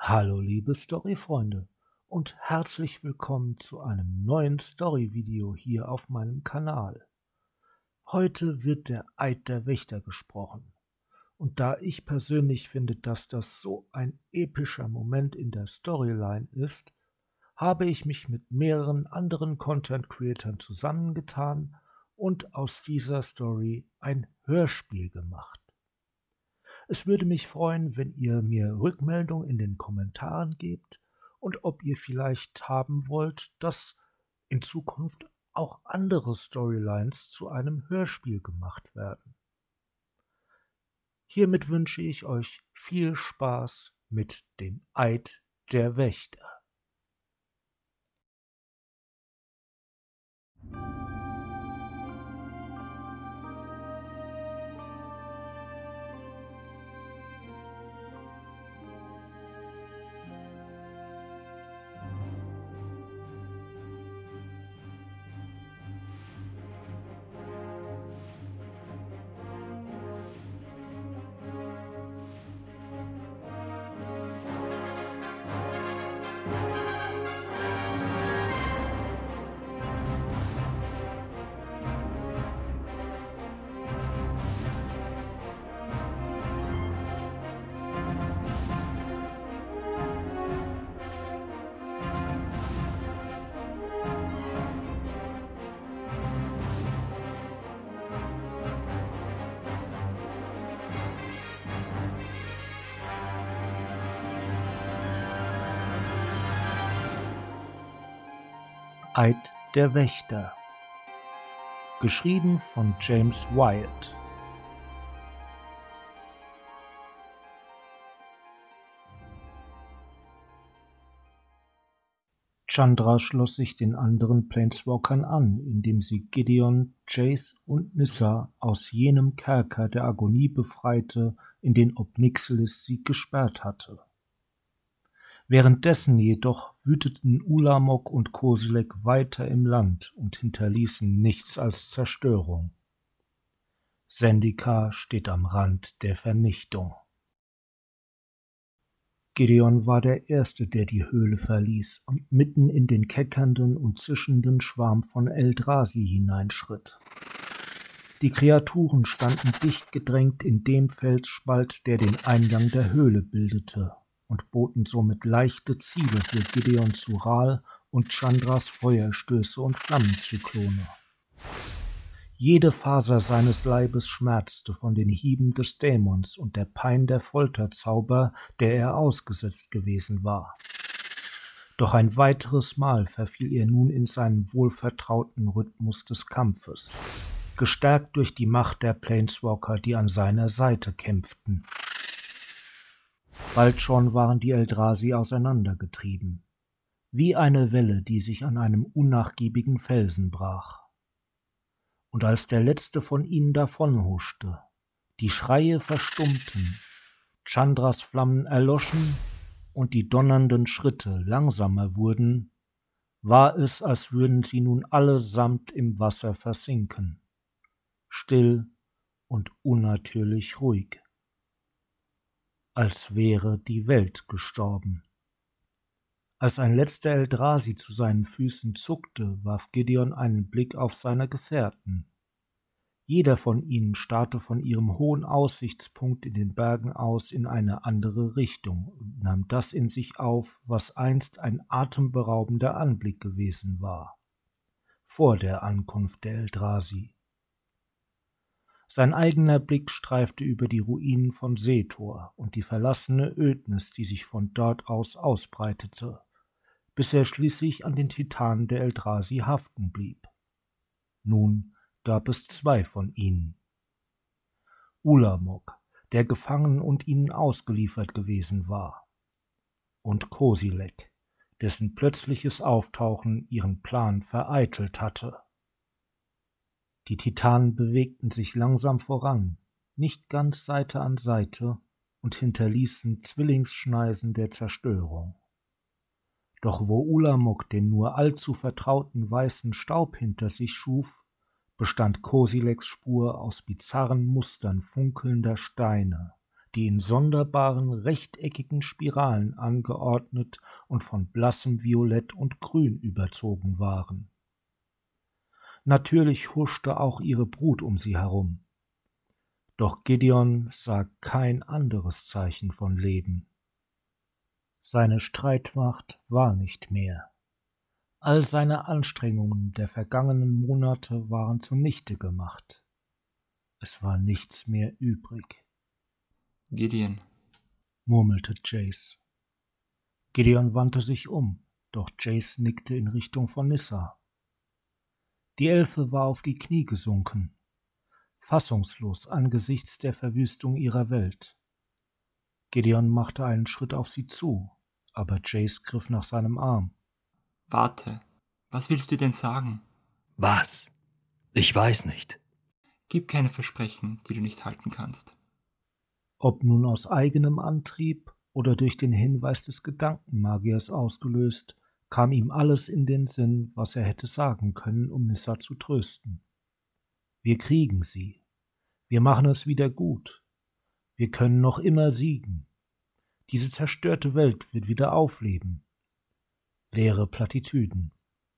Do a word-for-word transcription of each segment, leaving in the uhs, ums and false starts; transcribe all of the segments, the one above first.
Hallo liebe Storyfreunde und herzlich willkommen zu einem neuen Story-Video hier auf meinem Kanal. Heute wird der Eid der Wächter gesprochen und da ich persönlich finde, dass das so ein epischer Moment in der Storyline ist, habe ich mich mit mehreren anderen Content-Creatern zusammengetan und aus dieser Story ein Hörspiel gemacht. Es würde mich freuen, wenn ihr mir Rückmeldung in den Kommentaren gebt und ob ihr vielleicht haben wollt, dass in Zukunft auch andere Storylines zu einem Hörspiel gemacht werden. Hiermit wünsche ich euch viel Spaß mit dem Eid der Wächter. Eid der Wächter. Geschrieben von James Wyatt. Chandra schloss sich den anderen Planeswalkern an, indem sie Gideon, Jace und Nissa aus jenem Kerker der Agonie befreite, in den Ob-Nixilis sie gesperrt hatte. Währenddessen jedoch wüteten Ulamog und Kozilek weiter im Land und hinterließen nichts als Zerstörung. Zendikar steht am Rand der Vernichtung. Gideon war der Erste, der die Höhle verließ und mitten in den keckernden und zischenden Schwarm von Eldrazi hineinschritt. Die Kreaturen standen dicht gedrängt in dem Felsspalt, der den Eingang der Höhle bildete, und boten somit leichte Ziele für Gideons Sural und Chandras Feuerstöße und Flammenzyklone. Jede Faser seines Leibes schmerzte von den Hieben des Dämons und der Pein der Folterzauber, der er ausgesetzt gewesen war. Doch ein weiteres Mal verfiel er nun in seinen wohlvertrauten Rhythmus des Kampfes, gestärkt durch die Macht der Planeswalker, die an seiner Seite kämpften. Bald schon waren die Eldrazi auseinandergetrieben, wie eine Welle, die sich an einem unnachgiebigen Felsen brach. Und als der letzte von ihnen davonhuschte, die Schreie verstummten, Chandras Flammen erloschen und die donnernden Schritte langsamer wurden, war es, als würden sie nun allesamt im Wasser versinken, still und unnatürlich ruhig, als wäre die Welt gestorben. Als ein letzter Eldrazi zu seinen Füßen zuckte, warf Gideon einen Blick auf seine Gefährten. Jeder von ihnen starrte von ihrem hohen Aussichtspunkt in den Bergen aus in eine andere Richtung und nahm das in sich auf, was einst ein atemberaubender Anblick gewesen war, vor der Ankunft der Eldrazi. Sein eigener Blick streifte über die Ruinen von Setor und die verlassene Ödnis, die sich von dort aus ausbreitete, bis er schließlich an den Titanen der Eldrazi haften blieb. Nun gab es zwei von ihnen. Ulamog, der gefangen und ihnen ausgeliefert gewesen war, und Kozilek, dessen plötzliches Auftauchen ihren Plan vereitelt hatte. Die Titanen bewegten sich langsam voran, nicht ganz Seite an Seite, und hinterließen Zwillingsschneisen der Zerstörung. Doch wo Ulamog den nur allzu vertrauten weißen Staub hinter sich schuf, bestand Kozileks Spur aus bizarren Mustern funkelnder Steine, die in sonderbaren rechteckigen Spiralen angeordnet und von blassem Violett und Grün überzogen waren. Natürlich huschte auch ihre Brut um sie herum. Doch Gideon sah kein anderes Zeichen von Leben. Seine Streitmacht war nicht mehr. All seine Anstrengungen der vergangenen Monate waren zunichte gemacht. Es war nichts mehr übrig. Gideon, murmelte Jace. Gideon wandte sich um, doch Jace nickte in Richtung von Nyssa. Die Elfe war auf die Knie gesunken, fassungslos angesichts der Verwüstung ihrer Welt. Gideon machte einen Schritt auf sie zu, aber Jace griff nach seinem Arm. Warte, was willst du denn sagen? Was? Ich weiß nicht. Gib keine Versprechen, die du nicht halten kannst. Ob nun aus eigenem Antrieb oder durch den Hinweis des Gedankenmagiers ausgelöst, kam ihm alles in den Sinn, was er hätte sagen können, um Nyssa zu trösten. Wir kriegen sie. Wir machen es wieder gut. Wir können noch immer siegen. Diese zerstörte Welt wird wieder aufleben. Leere Plattitüden.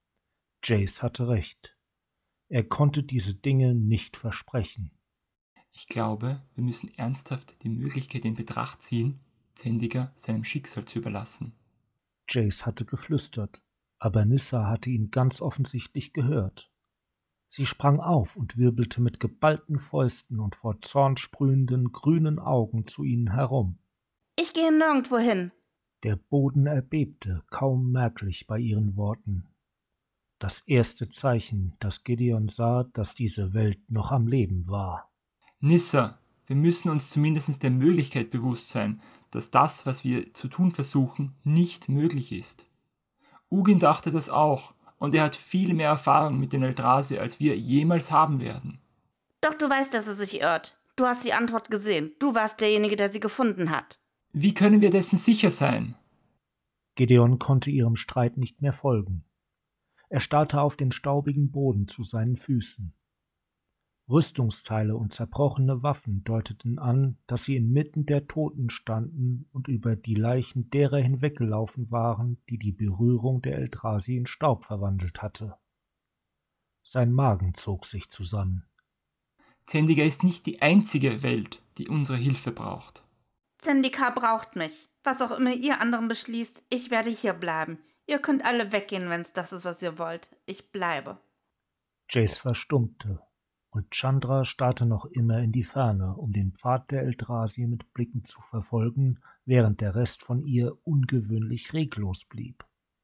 Jace hatte recht. Er konnte diese Dinge nicht versprechen. Ich glaube, wir müssen ernsthaft die Möglichkeit in Betracht ziehen, Zendiger seinem Schicksal zu überlassen. Jace hatte geflüstert, aber Nyssa hatte ihn ganz offensichtlich gehört. Sie sprang auf und wirbelte mit geballten Fäusten und vor Zorn sprühenden grünen Augen zu ihnen herum. Ich gehe nirgendwo hin. Der Boden erbebte, kaum merklich bei ihren Worten. Das erste Zeichen, das Gideon sah, dass diese Welt noch am Leben war. Nyssa, wir müssen uns zumindest der Möglichkeit bewusst sein, dass das, was wir zu tun versuchen, nicht möglich ist. Ugin dachte das auch, und er hat viel mehr Erfahrung mit den Eldrazi, als wir jemals haben werden. Doch du weißt, dass er sich irrt. Du hast die Antwort gesehen. Du warst derjenige, der sie gefunden hat. Wie können wir dessen sicher sein? Gideon konnte ihrem Streit nicht mehr folgen. Er starrte auf den staubigen Boden zu seinen Füßen. Rüstungsteile und zerbrochene Waffen deuteten an, dass sie inmitten der Toten standen und über die Leichen derer hinweggelaufen waren, die die Berührung der Eldrazi in Staub verwandelt hatte. Sein Magen zog sich zusammen. Zendiger ist nicht die einzige Welt, die unsere Hilfe braucht. Zendika braucht mich. Was auch immer ihr anderen beschließt, ich werde hier bleiben. Ihr könnt alle weggehen, wenn es das ist, was ihr wollt. Ich bleibe. Jace verstummte, und Chandra starrte noch immer in die Ferne, um den Pfad der Eldrazi mit Blicken zu verfolgen, während der Rest von ihr ungewöhnlich reglos blieb.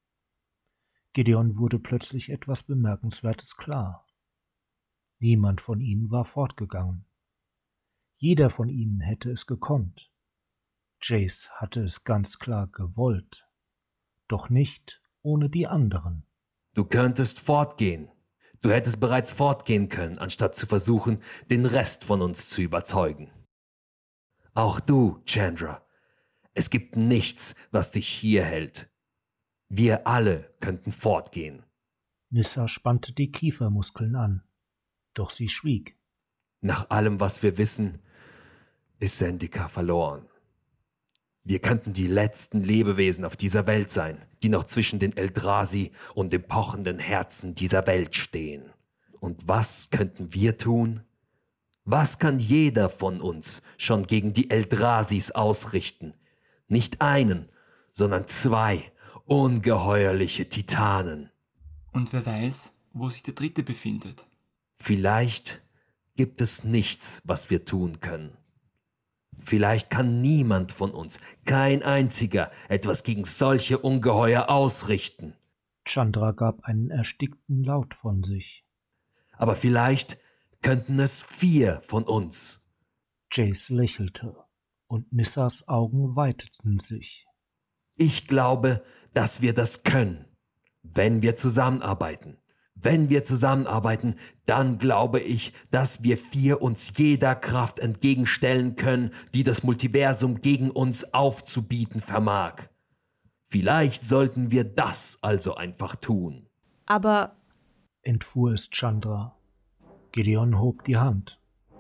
Gideon wurde plötzlich etwas Bemerkenswertes klar. Niemand von ihnen war fortgegangen. Jeder von ihnen hätte es gekonnt. Jace hatte es ganz klar gewollt, doch nicht ohne die anderen. Du könntest fortgehen. Du hättest bereits fortgehen können, anstatt zu versuchen, den Rest von uns zu überzeugen. Auch du, Chandra. Es gibt nichts, was dich hier hält. Wir alle könnten fortgehen. Nyssa spannte die Kiefermuskeln an, doch sie schwieg. Nach allem, was wir wissen, ist Zendika verloren. Wir könnten die letzten Lebewesen auf dieser Welt sein, die noch zwischen den Eldrazi und dem pochenden Herzen dieser Welt stehen. Und was könnten wir tun? Was kann jeder von uns schon gegen die Eldrasis ausrichten? Nicht einen, sondern zwei ungeheuerliche Titanen. Und wer weiß, wo sich der Dritte befindet. Vielleicht gibt es nichts, was wir tun können. Vielleicht kann niemand von uns, kein einziger, etwas gegen solche Ungeheuer ausrichten. Chandra gab einen erstickten Laut von sich. Aber vielleicht könnten es vier von uns. Jace lächelte, und Nissas Augen weiteten sich. Ich glaube, dass wir das können, wenn wir zusammenarbeiten. Wenn wir zusammenarbeiten, dann glaube ich, dass wir vier uns jeder Kraft entgegenstellen können, die das Multiversum gegen uns aufzubieten vermag. Vielleicht sollten wir das also einfach tun. Aber, entfuhr es Chandra. Gideon hob die Hand.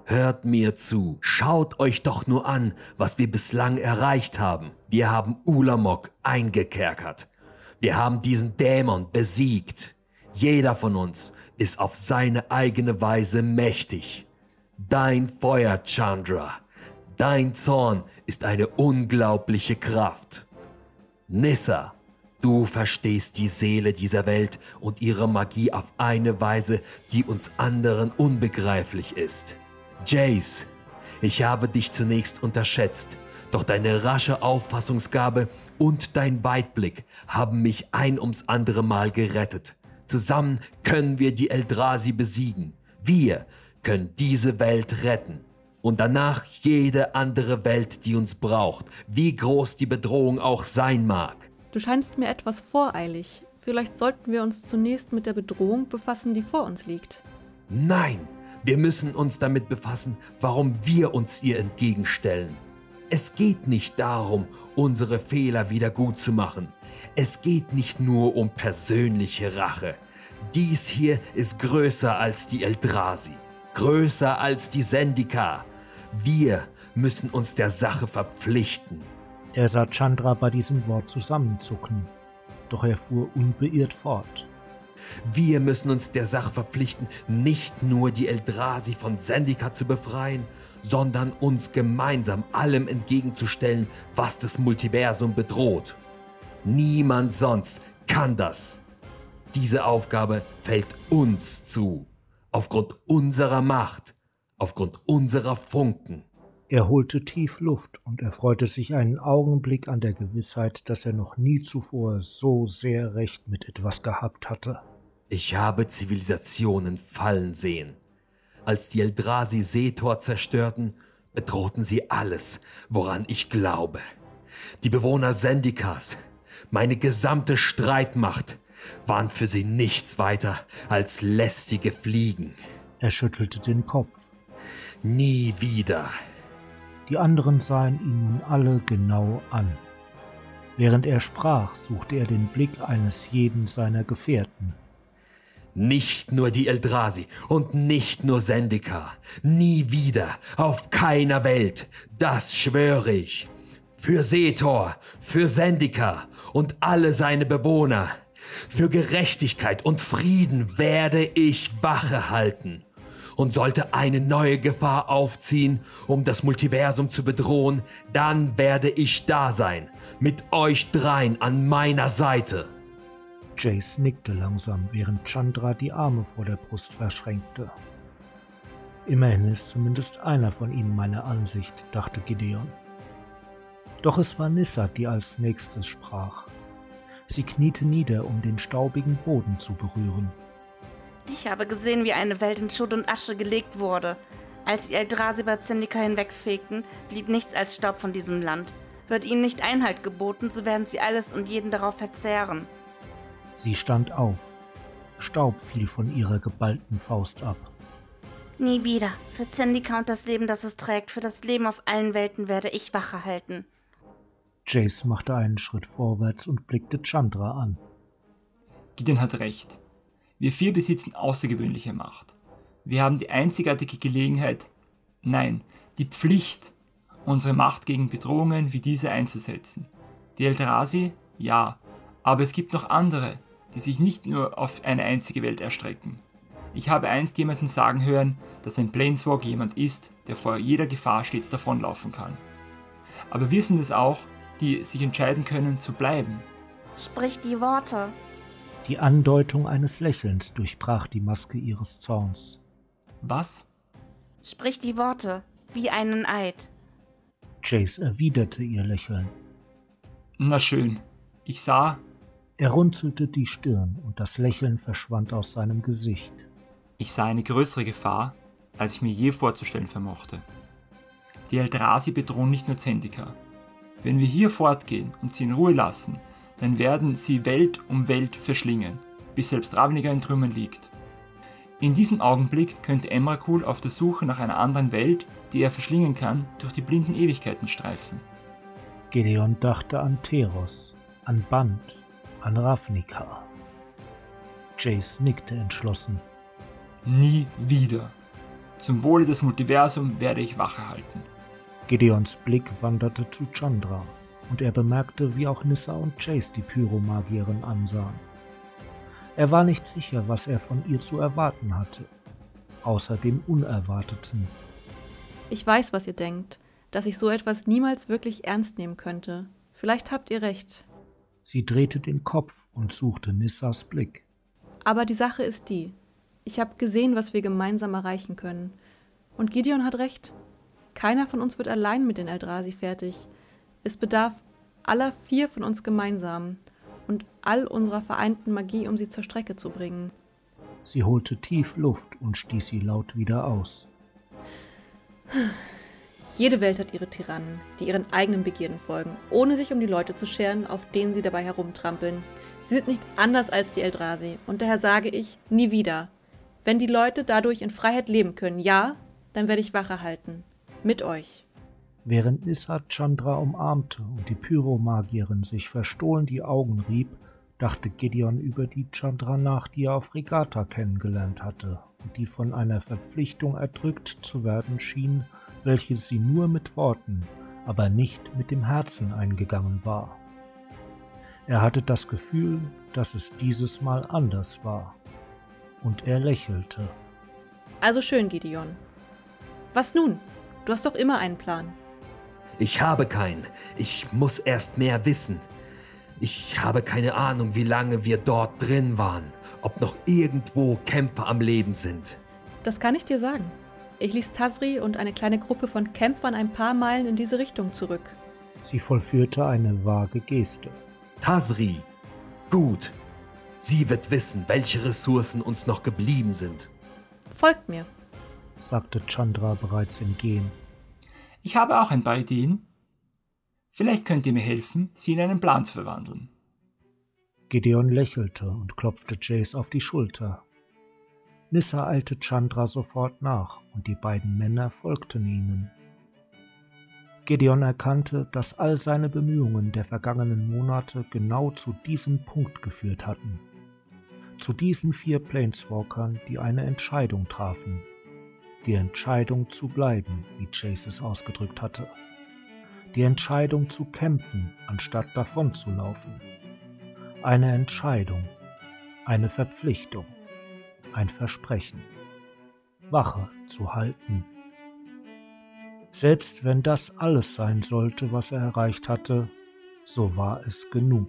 Hört mir zu, schaut euch doch nur an, was wir bislang erreicht haben. Wir haben Ulamog eingekerkert. Wir haben diesen Dämon besiegt. Jeder von uns ist auf seine eigene Weise mächtig. Dein Feuer, Chandra, dein Zorn ist eine unglaubliche Kraft. Nissa, du verstehst die Seele dieser Welt und ihre Magie auf eine Weise, die uns anderen unbegreiflich ist. Jace, ich habe dich zunächst unterschätzt, doch deine rasche Auffassungsgabe und dein Weitblick haben mich ein ums andere Mal gerettet. Zusammen können wir die Eldrazi besiegen. Wir können diese Welt retten. Und danach jede andere Welt, die uns braucht, wie groß die Bedrohung auch sein mag. Du scheinst mir etwas voreilig. Vielleicht sollten wir uns zunächst mit der Bedrohung befassen, die vor uns liegt. Nein, wir müssen uns damit befassen, warum wir uns ihr entgegenstellen. Es geht nicht darum, unsere Fehler wieder gut zu machen. Es geht nicht nur um persönliche Rache. Dies hier ist größer als die Eldrazi, größer als die Zendikar. Wir müssen uns der Sache verpflichten. Er sah Chandra bei diesem Wort zusammenzucken, doch er fuhr unbeirrt fort. Wir müssen uns der Sache verpflichten, nicht nur die Eldrazi von Zendikar zu befreien, sondern uns gemeinsam allem entgegenzustellen, was das Multiversum bedroht. Niemand sonst kann das. Diese Aufgabe fällt uns zu, aufgrund unserer Macht, aufgrund unserer Funken. Er holte tief Luft und erfreute sich einen Augenblick an der Gewissheit, dass er noch nie zuvor so sehr Recht mit etwas gehabt hatte. Ich habe Zivilisationen fallen sehen. Als die Eldrazi Seetor zerstörten, bedrohten sie alles, woran ich glaube. Die Bewohner Zendikars, meine gesamte Streitmacht, waren für sie nichts weiter als lästige Fliegen. Er schüttelte den Kopf. Nie wieder. Die anderen sahen ihn nun alle genau an. Während er sprach, suchte er den Blick eines jeden seiner Gefährten. Nicht nur die Eldrazi und nicht nur Zendikar. Nie wieder, auf keiner Welt. Das schwöre ich. Für Seetor, für Zendikar und alle seine Bewohner. Für Gerechtigkeit und Frieden werde ich Wache halten. Und sollte eine neue Gefahr aufziehen, um das Multiversum zu bedrohen, dann werde ich da sein, mit euch dreien an meiner Seite. Jace nickte langsam, während Chandra die Arme vor der Brust verschränkte. Immerhin ist zumindest einer von ihnen meiner Ansicht, dachte Gideon. Doch es war Nissa, die als nächstes sprach. Sie kniete nieder, um den staubigen Boden zu berühren. Ich habe gesehen, wie eine Welt in Schutt und Asche gelegt wurde. Als die Eldrazi über Zendikar hinwegfegten, blieb nichts als Staub von diesem Land. Wird ihnen nicht Einhalt geboten, so werden sie alles und jeden darauf verzehren. Sie stand auf. Staub fiel von ihrer geballten Faust ab. Nie wieder. Für Zendikar und das Leben, das es trägt, für das Leben auf allen Welten werde ich Wache halten. Jace machte einen Schritt vorwärts und blickte Chandra an. Gideon hat recht. Wir vier besitzen außergewöhnliche Macht. Wir haben die einzigartige Gelegenheit, nein, die Pflicht, unsere Macht gegen Bedrohungen wie diese einzusetzen. Die Eldrazi? Ja, aber es gibt noch andere, die sich nicht nur auf eine einzige Welt erstrecken. Ich habe einst jemanden sagen hören, dass ein Planeswalker jemand ist, der vor jeder Gefahr stets davonlaufen kann. Aber wir sind es auch, die sich entscheiden können, zu bleiben. Sprich die Worte. Die Andeutung eines Lächelns durchbrach die Maske ihres Zorns. Was? Sprich die Worte, wie einen Eid. Jace erwiderte ihr Lächeln. Na schön. Ich sah... Er runzelte die Stirn und das Lächeln verschwand aus seinem Gesicht. Ich sah eine größere Gefahr, als ich mir je vorzustellen vermochte. Die Eldrazi bedrohen nicht nur Zendikar. Wenn wir hier fortgehen und sie in Ruhe lassen, dann werden sie Welt um Welt verschlingen, bis selbst Ravnica in Trümmern liegt. In diesem Augenblick könnte Emrakul auf der Suche nach einer anderen Welt, die er verschlingen kann, durch die blinden Ewigkeiten streifen. Gideon dachte an Theros, an Bant, an Ravnica. Jace nickte entschlossen. Nie wieder. Zum Wohle des Multiversums werde ich Wache halten. Gideons Blick wanderte zu Chandra und er bemerkte, wie auch Nyssa und Jace die Pyromagierin ansahen. Er war nicht sicher, was er von ihr zu erwarten hatte, außer dem Unerwarteten. Ich weiß, was ihr denkt, dass ich so etwas niemals wirklich ernst nehmen könnte. Vielleicht habt ihr recht. Sie drehte den Kopf und suchte Nyssas Blick. Aber die Sache ist die, ich habe gesehen, was wir gemeinsam erreichen können. Und Gideon hat recht. Keiner von uns wird allein mit den Eldrazi fertig. Es bedarf aller vier von uns gemeinsam und all unserer vereinten Magie, um sie zur Strecke zu bringen. Sie holte tief Luft und stieß sie laut wieder aus. Jede Welt hat ihre Tyrannen, die ihren eigenen Begierden folgen, ohne sich um die Leute zu scheren, auf denen sie dabei herumtrampeln. Sie sind nicht anders als die Eldrazi und daher sage ich, nie wieder. Wenn die Leute dadurch in Freiheit leben können, ja, dann werde ich Wache halten. Mit euch. Während Nyssa Chandra umarmte und die Pyromagierin sich verstohlen die Augen rieb, dachte Gideon über die Chandra nach, die er auf Regatta kennengelernt hatte und die von einer Verpflichtung erdrückt zu werden schien, welche sie nur mit Worten, aber nicht mit dem Herzen eingegangen war. Er hatte das Gefühl, dass es dieses Mal anders war. Und er lächelte. Also schön, Gideon. Was nun? Du hast doch immer einen Plan. Ich habe keinen. Ich muss erst mehr wissen. Ich habe keine Ahnung, wie lange wir dort drin waren. Ob noch irgendwo Kämpfer am Leben sind. Das kann ich dir sagen. Ich ließ Tazri und eine kleine Gruppe von Kämpfern ein paar Meilen in diese Richtung zurück. Sie vollführte eine vage Geste. Tazri. Gut. Sie wird wissen, welche Ressourcen uns noch geblieben sind. Folgt mir, sagte Chandra bereits im Gehen. Ich habe auch ein paar Ideen. Vielleicht könnt ihr mir helfen, sie in einen Plan zu verwandeln. Gideon lächelte und klopfte Jace auf die Schulter. Nyssa eilte Chandra sofort nach und die beiden Männer folgten ihnen. Gideon erkannte, dass all seine Bemühungen der vergangenen Monate genau zu diesem Punkt geführt hatten. Zu diesen vier Planeswalkern, die eine Entscheidung trafen. Die Entscheidung zu bleiben, wie Jace es ausgedrückt hatte. Die Entscheidung zu kämpfen, anstatt davon zu laufen. Eine Entscheidung, eine Verpflichtung, ein Versprechen. Wache zu halten. Selbst wenn das alles sein sollte, was er erreicht hatte, so war es genug.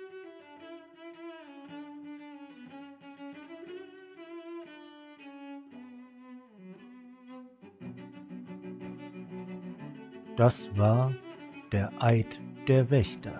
Das war der Eid der Wächter.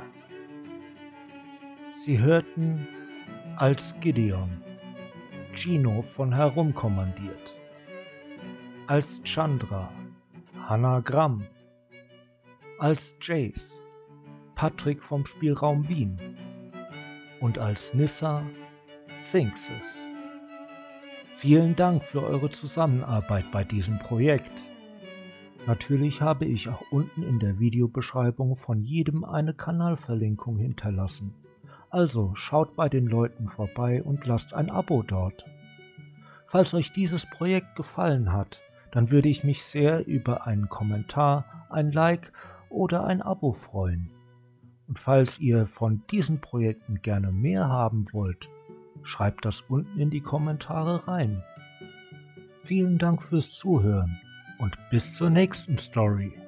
Sie hörten als Gideon, Gino von Herum kommandiert, als Chandra, Hannah Gramm, als Jace, Patrick vom Spielraum Wien und als Nyssa, Finxes. Vielen Dank für eure Zusammenarbeit bei diesem Projekt. Natürlich habe ich auch unten in der Videobeschreibung von jedem eine Kanalverlinkung hinterlassen. Also schaut bei den Leuten vorbei und lasst ein Abo dort. Falls euch dieses Projekt gefallen hat, dann würde ich mich sehr über einen Kommentar, ein Like oder ein Abo freuen. Und falls ihr von diesen Projekten gerne mehr haben wollt, schreibt das unten in die Kommentare rein. Vielen Dank fürs Zuhören und bis zur nächsten Story.